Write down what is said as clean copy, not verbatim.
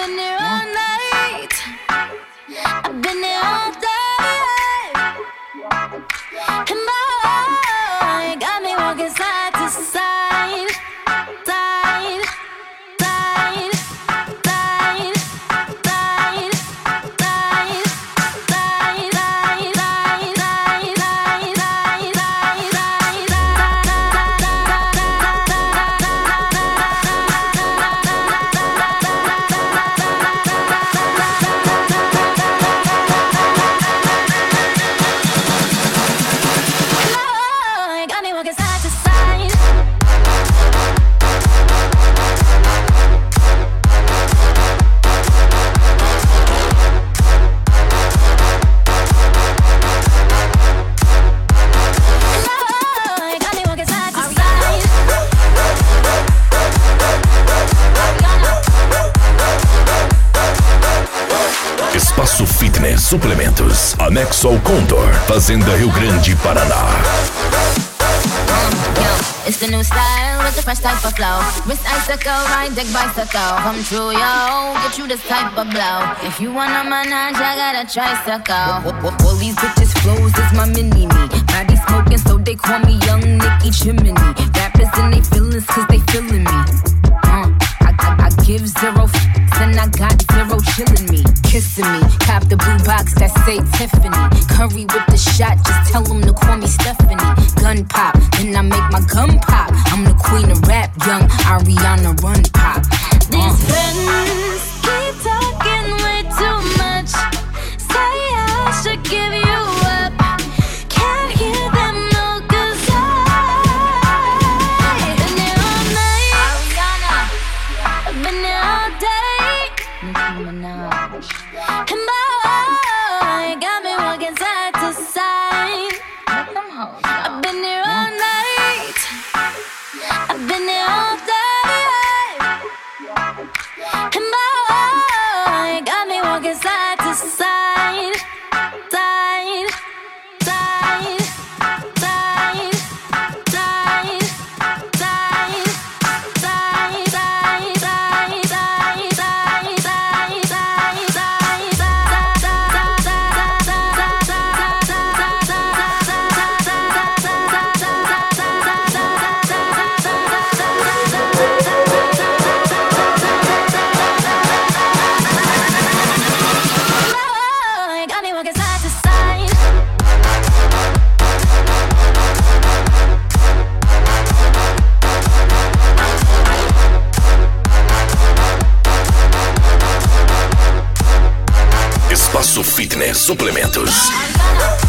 been here all night. I've been here all day. And boy, got me walking side to side. Side, side, side, side, side, side, got me walking side to side. Got me walking side to side. Espaço Fitness Suplementos. Anexo ao Condor. Fazenda Rio Grande, Paraná. It's the new style with the fresh type of flow. Wrist icicle, ride deck bicycle. Come true, yo, get you this type of blow. If you wanna manage, I got a tricycle. All these bitches flows is my mini-me. Body smoking, so they call me Young Nicky Chimney. Rappers in they feelings, cause they feeling me. I give zero f***s and I got zero chillin' me. Kissing me, cop the blue box that say Tiffany. Curry with the shot, just tell them to call me Stephanie. Gun pop, then I make my gun pop. I'm the queen of rap, young Ariana Run Pop. These friends keep talking way too much. Say I should give you up. Can't hear them no, cause I've been there all night. Ariana, I've been there all day. Nicki Minaj. And boy, got me walking side to side. I've been there all night. I've been there all day. And boy, got me walking side to side. Side, side, side, side, side, side, side, side, got me walking side to side. Espaço Fitness Suplementos.